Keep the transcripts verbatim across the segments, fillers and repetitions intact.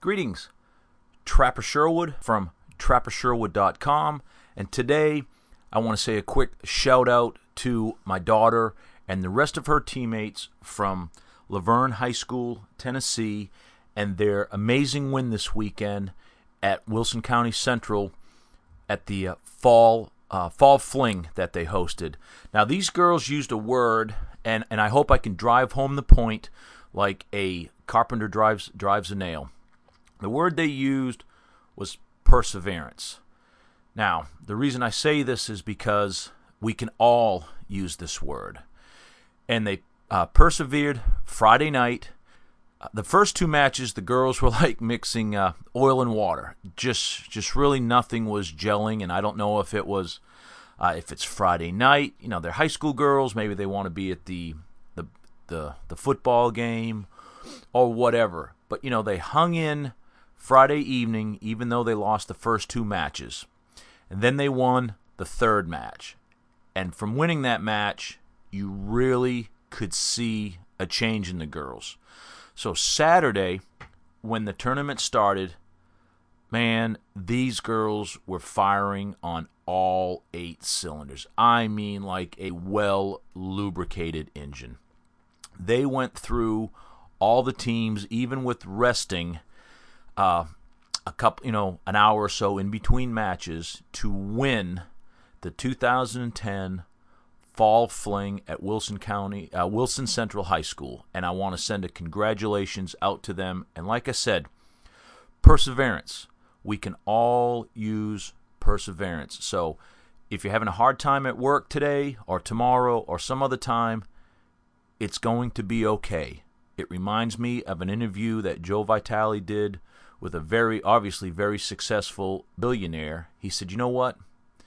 Greetings, Trapper Sherwood from trapper sherwood dot com, and today I want to say a quick shout out to my daughter and the rest of her teammates from Laverne High School, Tennessee, and their amazing win this weekend at Wilson County Central at the uh, fall uh, fall fling that they hosted. Now, these girls used a word, and, and I hope I can drive home the point like a carpenter drives drives a nail. The word they used was perseverance. Now, the reason I say this is because we can all use this word. And they uh, persevered Friday night. Uh, the first two matches, the girls were like mixing uh, oil and water. Just just really nothing was gelling, and I don't know if it was, uh, if it's Friday night. You know, they're high school girls. Maybe they want to be at the, the, the, the football game or whatever. But, you know, they hung in Friday evening, even though they lost the first two matches. And then they won the third match. And from winning that match, you really could see a change in the girls. So Saturday, when the tournament started, man, these girls were firing on all eight cylinders. I mean, like a well-lubricated engine. They went through all the teams, even with resting uh, a couple, you know, an hour or so in between matches to win the two thousand ten Fall Fling at Wilson County, uh, Wilson Central High School. And I want to send a congratulations out to them. And like I said, perseverance. We can all use perseverance. So if you're having a hard time at work today or tomorrow or some other time, it's going to be okay. It reminds me of an interview that Joe Vitale did with a very, obviously very successful billionaire. He said, you know what?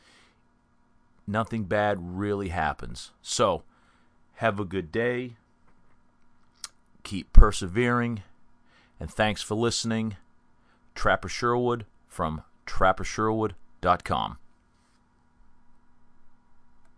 Nothing bad really happens. So, have a good day. Keep persevering. And thanks for listening. Trapper Sherwood from trapper sherwood dot com.